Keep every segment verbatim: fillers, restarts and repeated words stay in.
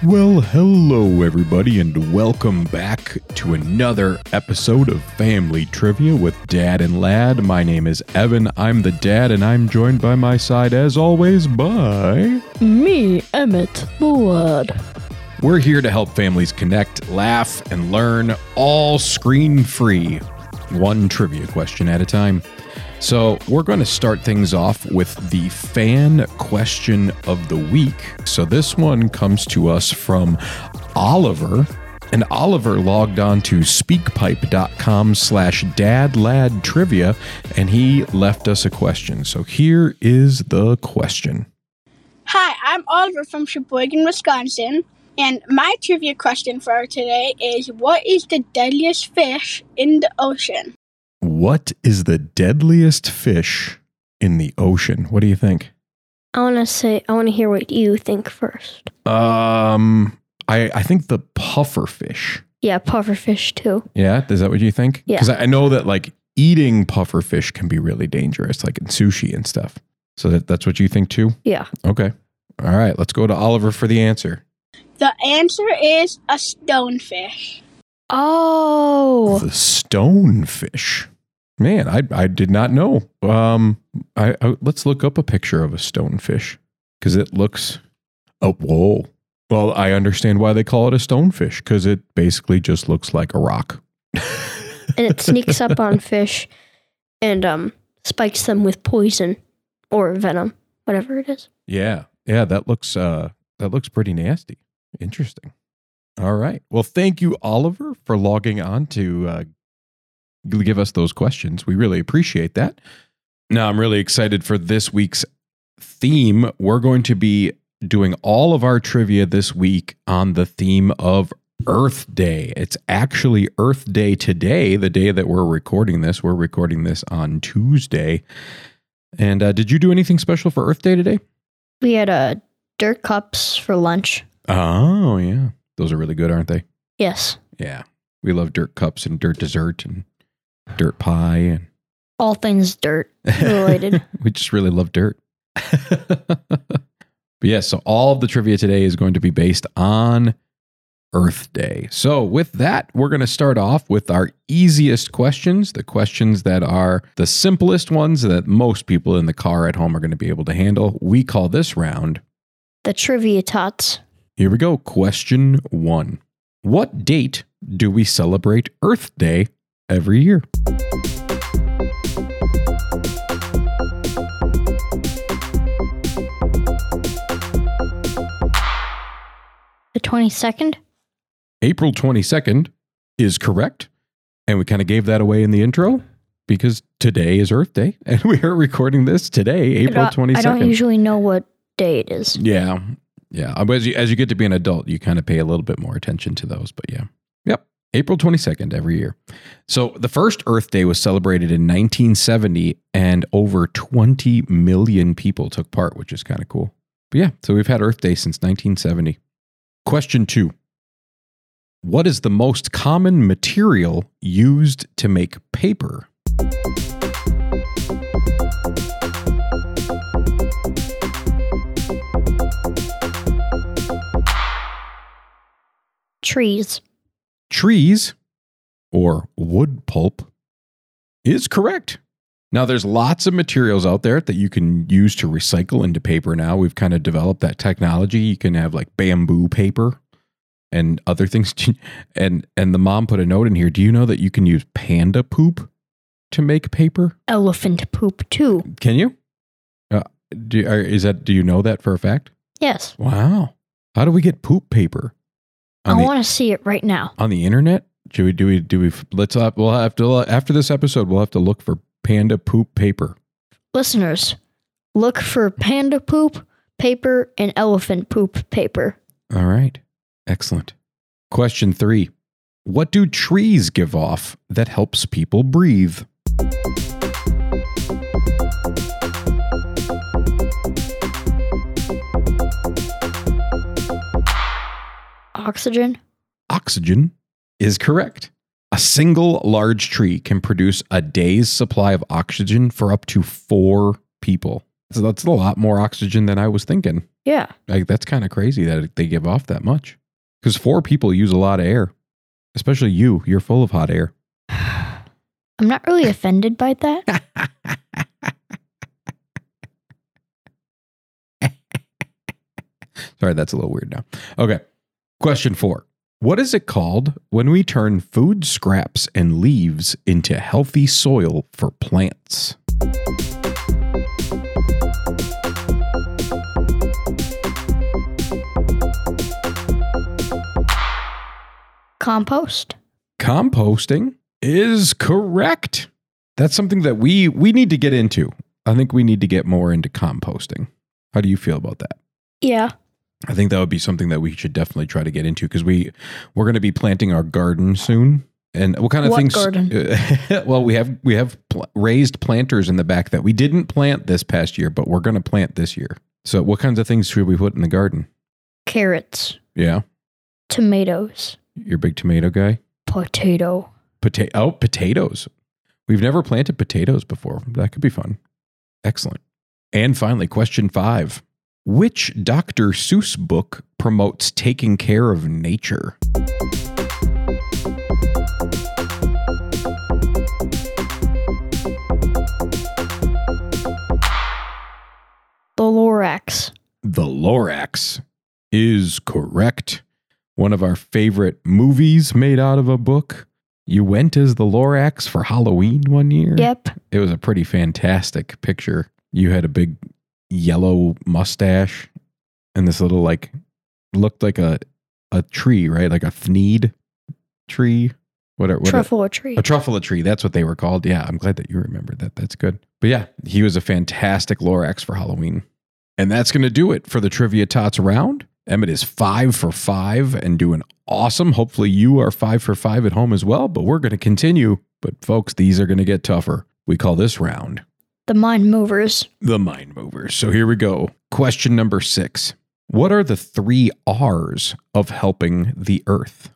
Well, hello everybody, and welcome back to another episode of Family Trivia with Dad and Lad. My name is Evan, I'm the dad, and I'm joined by my side, as always, by... Me, Emmett, the lad. We're here to help families connect, laugh, and learn, all screen-free, one trivia question at a time. So we're going to start things off with the fan question of the week. So this one comes to us from Oliver, and Oliver logged on to speakpipe.com slash dadladtrivia, and he left us a question. So here is the question. Hi, I'm Oliver from Sheboygan, Wisconsin, and my trivia question for today is, what is the deadliest fish in the ocean? What is the deadliest fish in the ocean? What do you think? I want to say, I want to hear what you think first. Um, I I think the pufferfish. Yeah, pufferfish too. Yeah, is that what you think? Yeah. Because I know that like eating pufferfish can be really dangerous, like in sushi and stuff. So that, that's what you think too? Yeah. Okay. All right, let's go to Oliver for the answer. The answer is a stonefish. Oh. The stonefish. Man, I I did not know. Um, I, I let's look up a picture of a stonefish because it looks. Oh, whoa. Well, I understand why they call it a stonefish because it basically just looks like a rock. And it sneaks up on fish and um spikes them with poison or venom, whatever it is. Yeah, yeah, that looks uh that looks pretty nasty. Interesting. All right. Well, thank you, Oliver, for logging on to uh, give us those questions. We really appreciate that. Now, I'm really excited for this week's theme. We're going to be doing all of our trivia this week on the theme of Earth Day. It's actually Earth Day today, the day that we're recording this. We're recording this on Tuesday. And uh, did you do anything special for Earth Day today? We had uh, dirt cups for lunch. Oh, yeah. Those are really good, aren't they? Yes. Yeah. We love dirt cups and dirt dessert and dirt pie and all things dirt related. We just really love dirt. But yeah, so all of the trivia today is going to be based on Earth Day. So with that, we're going to start off with our easiest questions, the questions that are the simplest ones that most people in the car at home are going to be able to handle. We call this round the Trivia Tots. Here we go. Question one. What date do we celebrate Earth Day every year? The twenty-second? April twenty-second is correct. And we kind of gave that away in the intro because today is Earth Day. And we are recording this today, April twenty-second. I don't usually know what day it is. Yeah. Yeah, as you, as you get to be an adult, you kind of pay a little bit more attention to those. But yeah, yep, April twenty-second every year. So the first Earth Day was celebrated in nineteen seventy, and over twenty million people took part, which is kind of cool. But yeah, so we've had Earth Day since nineteen seventy. Question two. What is the most common material used to make paper? Trees. Trees, or wood pulp, is correct. Now, there's lots of materials out there that you can use to recycle into paper now. We've kind of developed that technology. You can have like bamboo paper and other things. And and the mom put a note in here. Do you know that you can use panda poop to make paper? Elephant poop, too. Can you? Uh, do, are, is that, do you know that for a fact? Yes. Wow. How do we get poop paper? I want to see it right now. On the internet? Do we, do we, do we, let's, uh, we'll have to, after this episode, we'll have to look for panda poop paper. Listeners, look for panda poop paper and elephant poop paper. All right. Excellent. Question three. What do trees give off that helps people breathe? Oxygen. Oxygen is correct. A single large tree can produce a day's supply of oxygen for up to four people. So that's a lot more oxygen than I was thinking. Yeah. Like, that's kind of crazy that they give off that much. Because four people use a lot of air, especially you. You're full of hot air. I'm not really offended by that. Sorry, that's a little weird now. Okay. Question four. What is it called when we turn food scraps and leaves into healthy soil for plants? Compost. Composting is correct. That's something that we we need to get into. I think we need to get more into composting. How do you feel about that? Yeah. I think that would be something that we should definitely try to get into because we we're going to be planting our garden soon. And what kind of What things? garden? Well, we have we have pl- raised planters in the back that we didn't plant this past year, but we're going to plant this year. So, what kinds of things should we put in the garden? Carrots. Yeah, Tomatoes. you're a big tomato guy. Potato. Potato. Oh, potatoes. We've never planted potatoes before. That could be fun. Excellent. And finally, question five. Which Doctor Seuss book promotes taking care of nature? The Lorax. The Lorax is correct. One of our favorite movies made out of a book. You went as the Lorax for Halloween one year. Yep. It was a pretty fantastic picture. You had a big yellow mustache and this little, like, looked like a a tree, right? Like a thneed tree. Whatever. what Truffle tree. A truffle tree. That's what they were called. Yeah, I'm glad that you remembered that. That's good. But yeah, he was a fantastic Lorax for Halloween. And that's going to do it for the Trivia Tots round. Emmett is five for five and doing awesome. Hopefully you are five for five at home as well, but we're going to continue. But folks, these are going to get tougher. We call this round The Mind Movers. the Mind Movers. So here we go. Question number six. What are the three R's of helping the earth?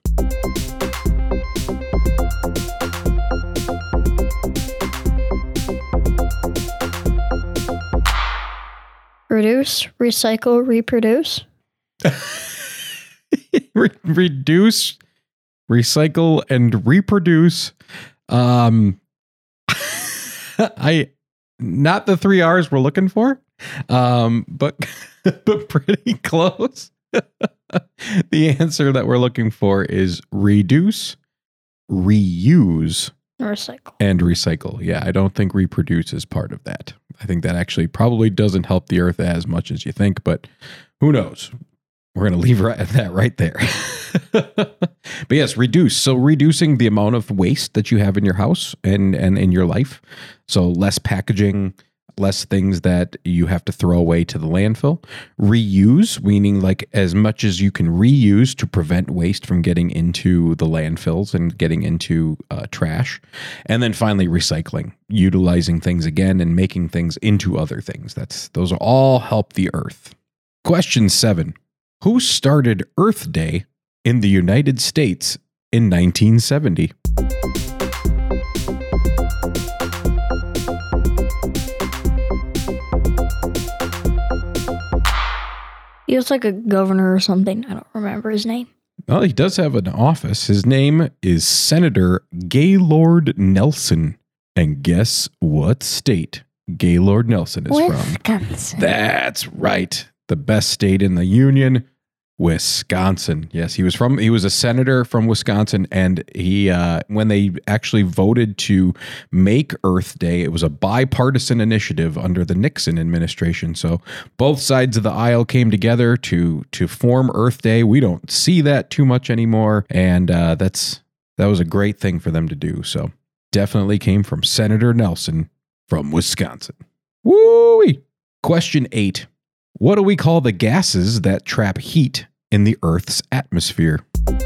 Reduce, recycle, reproduce. Re- reduce, recycle, and reproduce. Um, I not the three R's we're looking for, um, but but pretty close. The answer that we're looking for is reduce, reuse, Recycle. and recycle. Yeah, I don't think reproduce is part of that. I think that actually probably doesn't help the earth as much as you think, but who knows? We're going to leave right, that right there. But yes, reduce. So reducing the amount of waste that you have in your house and, and in your life. So less packaging, less things that you have to throw away to the landfill. Reuse, meaning like as much as you can reuse to prevent waste from getting into the landfills and getting into uh, trash. And then finally, recycling, utilizing things again and making things into other things. That's those are all help the earth. Question seven. Who started Earth Day in the United States in nineteen seventy? He was like a governor or something. I don't remember his name. Well, he does have an office. His name is Senator Gaylord Nelson. And guess what state Gaylord Nelson is from? Wisconsin. That's right. The best state in the union, Wisconsin. Yes, he was from, he was a senator from Wisconsin. And he, uh, when they actually voted to make Earth Day, it was a bipartisan initiative under the Nixon administration. So both sides of the aisle came together to, to form Earth Day. We don't see that too much anymore. And, uh, that's, that was a great thing for them to do. So definitely came from Senator Nelson from Wisconsin. Woo-wee. Question eight. What do we call the gases that trap heat in the Earth's atmosphere?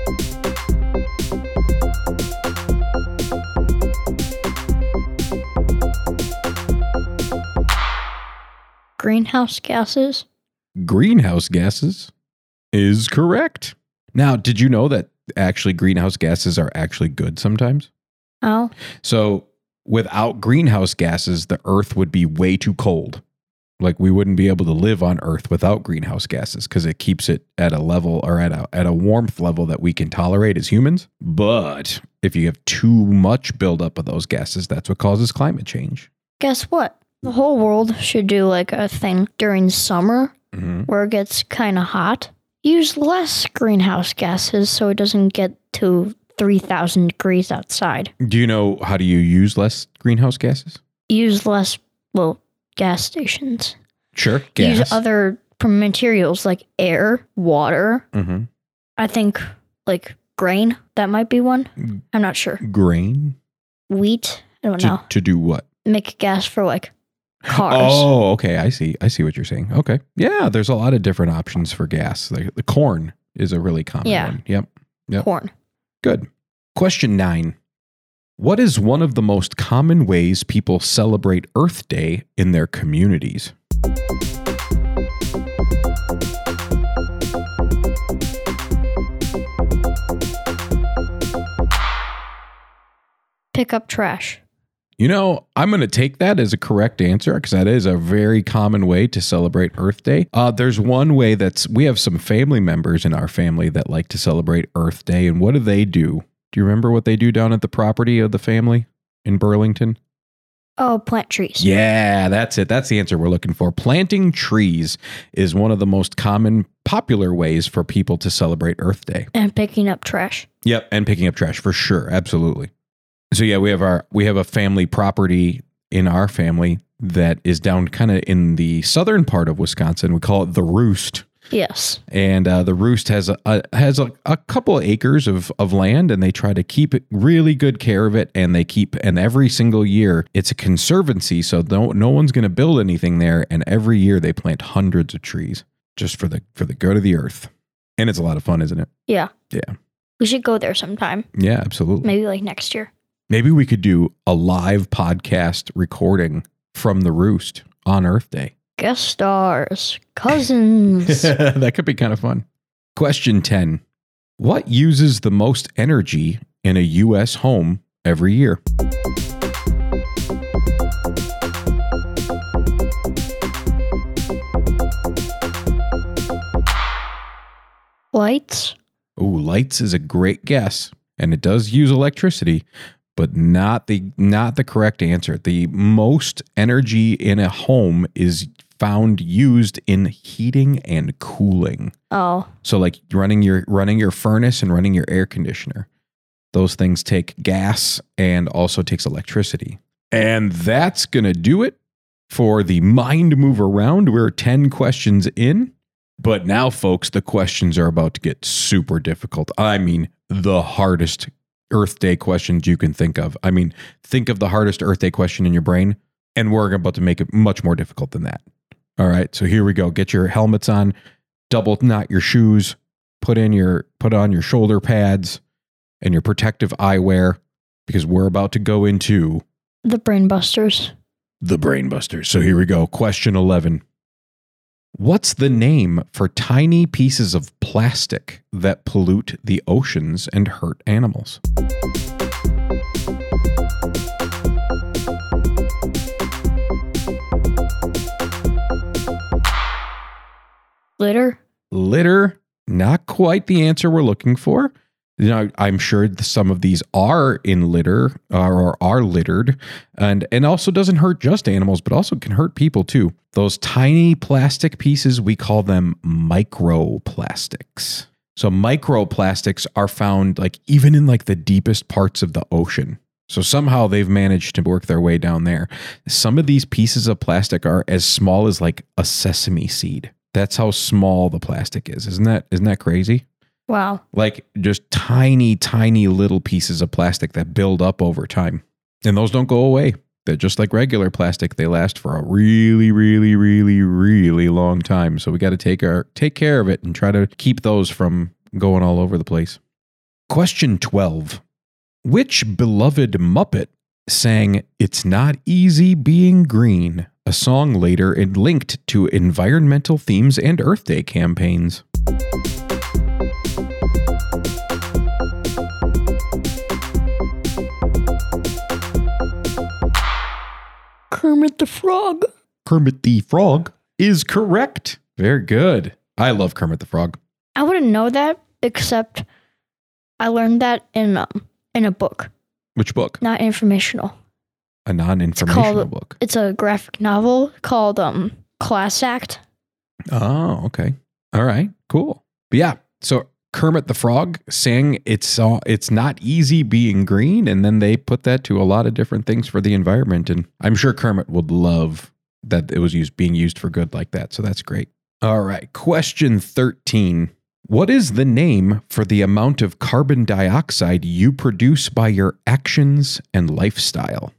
Greenhouse gases. Greenhouse gases is correct. Now, did you know that actually greenhouse gases are actually good sometimes? Oh. So without greenhouse gases, the Earth would be way too cold. Like we wouldn't be able to live on Earth without greenhouse gases because it keeps it at a level or at a at a warmth level that we can tolerate as humans. But if you have too much buildup of those gases, that's what causes climate change. Guess what? The whole world should do like a thing during summer Mm-hmm. where it gets kind of hot. Use less greenhouse gases so it doesn't get to three thousand degrees outside. Do you know how do you use less greenhouse gases? Use less, well, gas stations. Sure. Gas. Use other materials like air, water. Mm-hmm. I think like grain, that might be one. I'm not sure. Grain? Wheat, I don't To, know. to do what? Make gas for like cars. Oh, okay. I see. I see what you're saying. Okay. Yeah, there's a lot of different options for gas. Like the corn is a really common Yeah. one. Yep. Yep. Corn. Good. Question nine. What is one of the most common ways people celebrate Earth Day in their communities? Pick up trash. You know, I'm going to take that as a correct answer because that is a very common way to celebrate Earth Day. Uh, there's one way that's, we have some family members in our family that like to celebrate Earth Day. And what do they do? Do you remember what they do down at the property of the family in Burlington? Oh, plant trees. Yeah, that's it. That's the answer we're looking for. Planting trees is one of the most common, popular ways for people to celebrate Earth Day. And picking up trash. Yep, and picking up trash for sure. Absolutely. So yeah, we have our we have a family property in our family that is down kind of in the southern part of Wisconsin. We call it the Roost. Yes. And uh, the Roost has a, a has a, a couple of acres of, of land, and they try to keep really good care of it. And they keep and every single year it's a conservancy, so no no one's going to build anything there. And every year they plant hundreds of trees just for the for the good of the earth. And it's a lot of fun, isn't it? Yeah. Yeah. We should go there sometime. Yeah, absolutely. Maybe like next year. Maybe we could do a live podcast recording from the Roost on Earth Day. Guest stars, cousins. That could be kind of fun. Question ten. What uses the most energy in a U S home every year? Lights. Ooh, lights is a great guess, and it does use electricity, but not the not the correct answer. The most energy in a home is found used in heating and cooling. Oh. So like running your running your furnace and running your air conditioner. Those things take gas and also takes electricity. And that's going to do it for the Mind Move Around. We're ten questions in. But now, folks, the questions are about to get super difficult. I mean, the hardest Earth Day questions you can think of. I mean, think of the hardest Earth Day question in your brain, and we're about to make it much more difficult than that. All right, so here we go. Get your helmets on, double knot your shoes, put in your put on your shoulder pads and your protective eyewear, because we're about to go into The Brain Busters. the Brain Busters. So here we go. Question eleven. What's the name for tiny pieces of plastic that pollute the oceans and hurt animals? Litter. Litter, not quite the answer we're looking for. You know, I'm sure some of these are in litter or, or are littered, and and also doesn't hurt just animals, but also can hurt people too. Those tiny plastic pieces, we call them microplastics. So microplastics are found like even in like the deepest parts of the ocean. So somehow they've managed to work their way down there. Some of these pieces of plastic are as small as like a sesame seed. That's how small the plastic is. Isn't that isn't that crazy? Wow. Like just tiny, tiny little pieces of plastic that build up over time. And those don't go away. They're just like regular plastic. They last for a really, really, really, really long time. So we got to take our take care of it and try to keep those from going all over the place. Question twelve. Which beloved Muppet sang "It's Not Easy Being Green," a song later and linked to environmental themes and Earth Day campaigns? Kermit the Frog. Kermit the Frog is correct. Very good. I love Kermit the Frog. I wouldn't know that, except I learned that in um, in a book. Which book? Not informational. A non-informational called, book. It's a graphic novel called um, Class Act. Oh, okay. All right, cool. But yeah, so Kermit the Frog sang it's uh, it's not easy being green, and then they put that to a lot of different things for the environment, and I'm sure Kermit would love that it was used being used for good like that, so that's great. All right, question thirteen. What is the name for the amount of carbon dioxide you produce by your actions and lifestyle?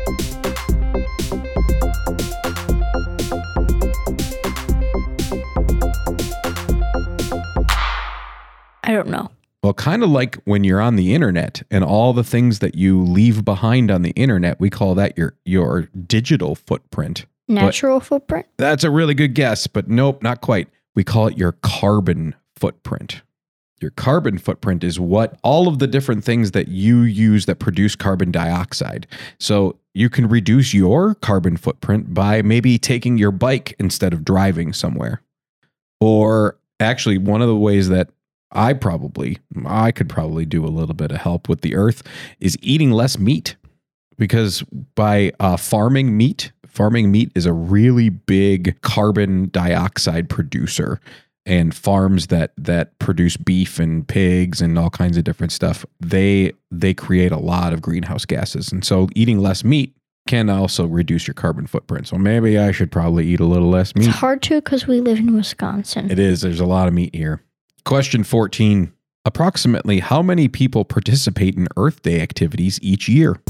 I don't know. Well, kind of like when you're on the internet and all the things that you leave behind on the internet, we call that your your digital footprint. Natural but footprint? That's a really good guess, but nope, not quite. We call it your carbon footprint. Your carbon footprint is what all of the different things that you use that produce carbon dioxide. So you can reduce your carbon footprint by maybe taking your bike instead of driving somewhere. Or actually, one of the ways that I probably, I could probably do a little bit of help with the earth is eating less meat, because by uh, farming meat, farming meat is a really big carbon dioxide producer, and farms that that produce beef and pigs and all kinds of different stuff, they they create a lot of greenhouse gases. And so eating less meat can also reduce your carbon footprint. So maybe I should probably eat a little less meat. It's hard to because we live in Wisconsin. It is. There's a lot of meat here. Question fourteen. Approximately how many people participate in Earth Day activities each year?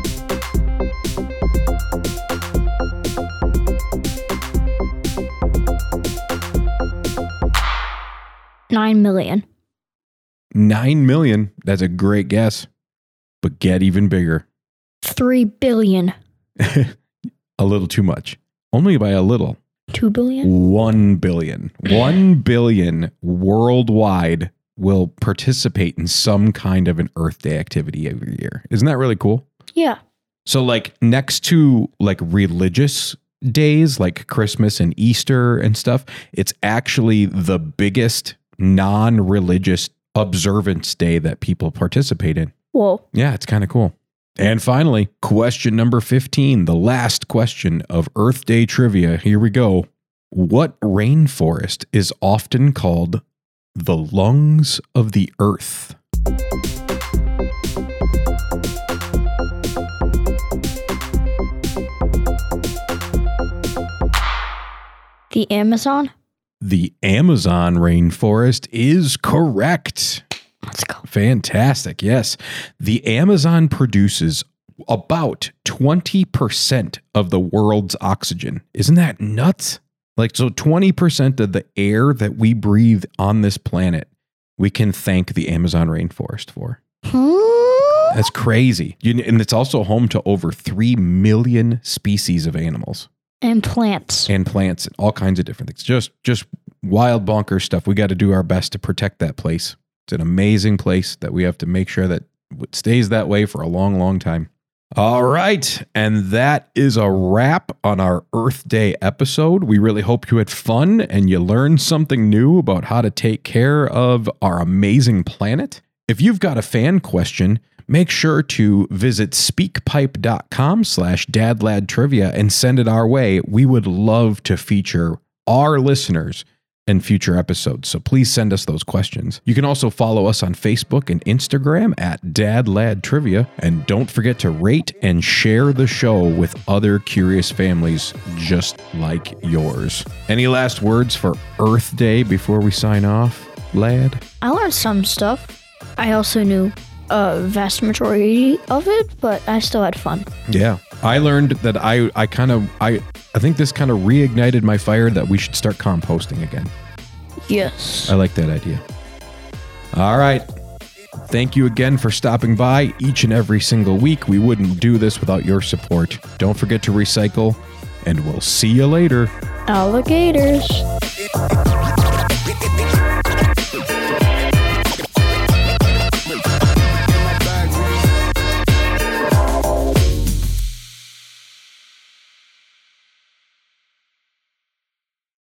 Nine million. Nine million. That's a great guess. But get even bigger. Three billion. A little too much. Only by a little. Two billion? One billion. One billion worldwide will participate in some kind of an Earth Day activity every year. Isn't that really cool? Yeah. So like next to like religious days like Christmas and Easter and stuff, it's actually the biggest non-religious observance day that people participate in. Whoa. Yeah, it's kind of cool. And finally, question number fifteen, the last question of Earth Day trivia. Here we go. What rainforest is often called the lungs of the earth? The Amazon? The Amazon rainforest is correct. Let's go. Fantastic. Yes. The Amazon produces about twenty percent of the world's oxygen. Isn't that nuts? Like, so twenty percent of the air that we breathe on this planet, we can thank the Amazon rainforest for. Hmm? That's crazy. You, and it's also home to over three million species of animals. And plants. And plants and all kinds of different things. Just, just wild bonkers stuff. We got to do our best to protect that place. It's an amazing place that we have to make sure that it stays that way for a long, long time. All right. And that is a wrap on our Earth Day episode. We really hope you had fun and you learned something new about how to take care of our amazing planet. If you've got a fan question, make sure to visit speakpipe.com slash dadladtrivia and send it our way. We would love to feature our listeners in future episodes, so please send us those questions. You can also follow us on Facebook and Instagram at dadladtrivia, and don't forget to rate and share the show with other curious families just like yours. Any last words for Earth Day before we sign off, lad? I learned some stuff. I also knew a vast majority of it, but I still had fun. Yeah. I learned that I, I kind of, I, I think this kind of reignited my fire that we should start composting again. Yes. I like that idea. All right. Thank you again for stopping by each and every single week. We wouldn't do this without your support. Don't forget to recycle, and we'll see you later. Alligators.